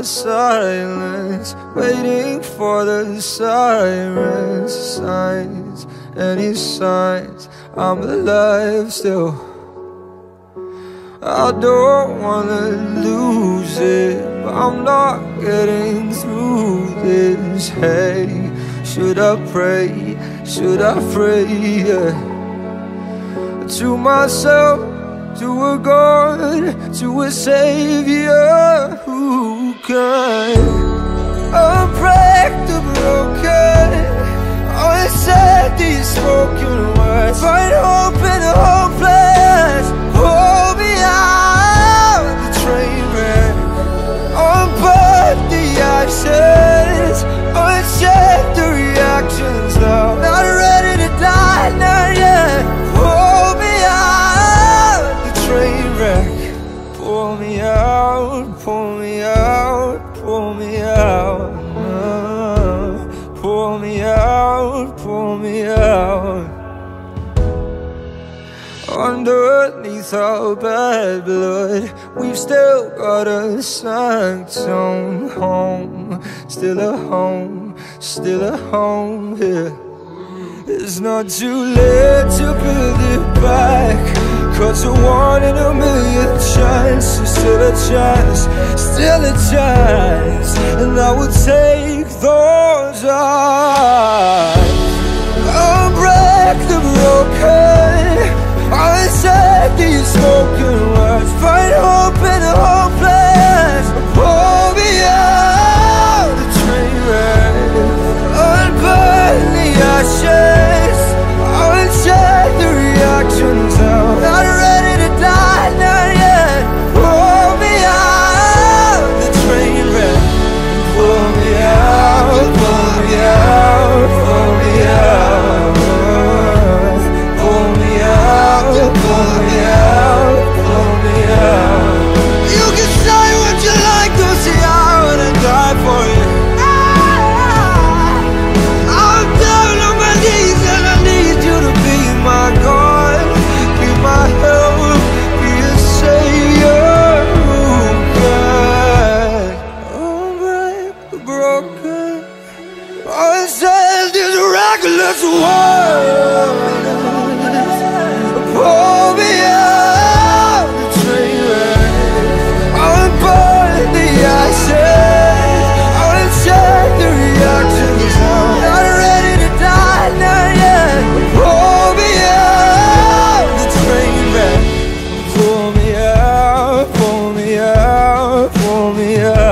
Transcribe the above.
the silence, waiting for the sirens. Signs, any signs I'm alive still. I don't wanna lose it, but I'm not getting through this. Hey, should I pray? Should I pray? Yeah. To myself, to a God, to a Savior who can unbreak the broken, unsaid these spoken words, find hope in the hopeless. Hold me out the train wreck, unburn the ashes, uncheck the reactions. Now not ready to die, not yet. Hold me out the train wreck. Pull me out, pull me out, pull me out. Pull me out, pull me out. Underneath our bad blood, we've still got a sanctum home. Still a home, still a home here. It's not too late to build it back, 'cause a 1 in a million chance is still a chance, still a chance. And I will take those odds. Unbreak the broken, unsaid these spoken words, find hope in the hopeless. Pull me out the train wreck, unburn the ashes, uncheck the reactions. Now not ready to die, not yet. Pull me out the train wreck. Pull me out, pull me out, pull me out. Pull me out, pull me out, pull me out. You can say what you like, don't say I wouldn't die for you. I'm down on my knees and I need you to be my God, be my help, be a savior who can unbreak the broken, unsaid this reckless world. Pull me out the train wreck, unburn the ashes, uncheck the reactions. Now not ready to die, not yet. Pull me out the train wreck. Pull me out, pull me out, pull me out.